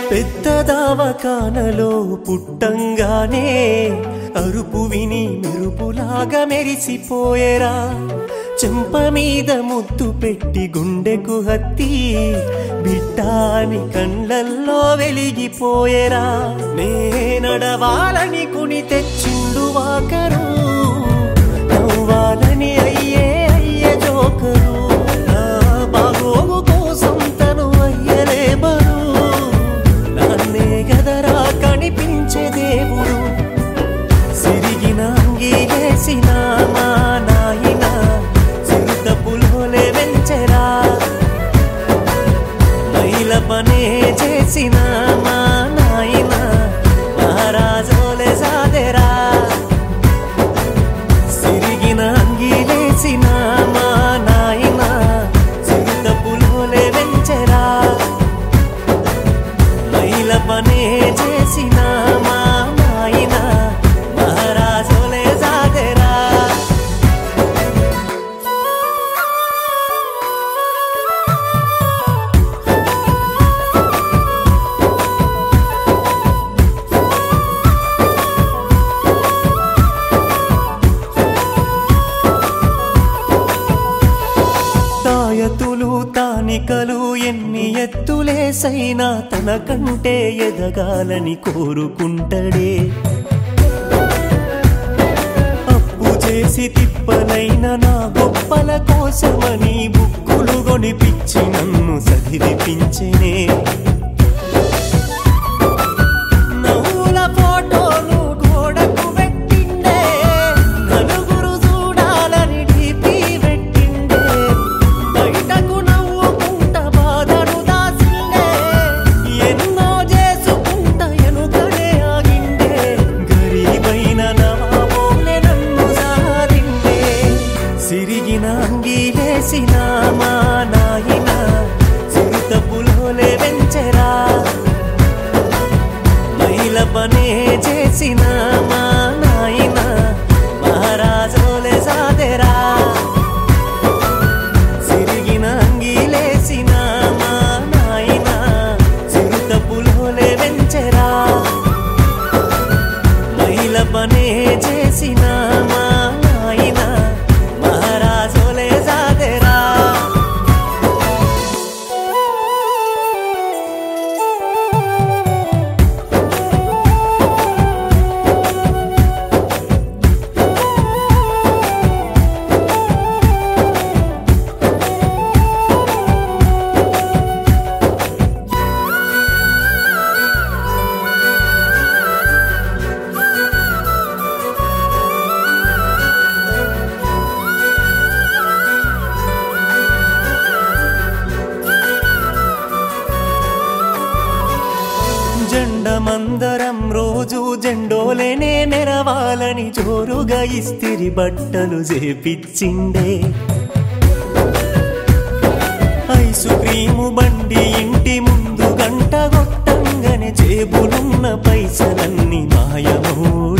పెద్ద దవాఖానలో పుట్టంగానే అరుపు విని మెరుపులాగా మెరిసిపోయేరా చెంప మీద ముద్దు పెట్టి గుండెకు హత్తి బిడ్డాని కళ్ళల్లో వెలిగిపోయేరా నే నడవాలని కుని తెచ్చిండు వాకరు నవ్వాలని అయ్యే జోకరు నా బాగోగు కోసం తను అయ్యలే బరు నాన్నే గదరా కనిపించే దేవుడు సిరిగిన అంగీలేసిన మా నాయన చిరుత పులోలే వెంచెరా మైల పనే చేసిన మా నాయన మహారాజోలే సాదెరా సిరిగిన అంగీలేసిన మా నాయన చిరుత పులోలే వెంచెరా మైల పనే చేసిన మా నాయన మహారాజోలే సాదెరా తాయతులు తానికలు ఎన్ని ఎత్తులేసైనా తనకంటే ఎదగాలని కోరుకుంటడే అప్పు చేసి తిప్పనైన నా గొప్పల కోసమని బుక్కులు కొనిపించి నన్ను చదివిపించెనే నవ్వుల ఫోటోలు గోడకు పెట్టిండే నలుగురు చూడాలని డీపీ పెట్టిండే బయటకు నవ్వుకుంట బాధను దాసిండే ఎన్నో చేసుకుంట ఎనుకనే ఆగిండే గరీబైన నవాబోలే నన్ను సారిండే సిరిగిన అంగీలేసిన మా నాయన చిరుత పులోలే వెంచెరా మైల పనే చేసిన మా నాయన మహారాజోలే సాదెరా సిరిగిన అంగీలేసిన మా నాయన చిరుత పులోలే వెంచెరా మైల పనే చేసిన మా నాయన మహారాజోలే సాదెరా జెండమందరం రోజు జెండోలేనే నెరవాలని జోరుగా ఇస్తిరి బట్టలు చేపిచ్చిండే ఐసు క్రీము బండి ఇంటి ముందు గంట కొట్టంగానే జేబులున్న పైసలన్నీ మాయమూడే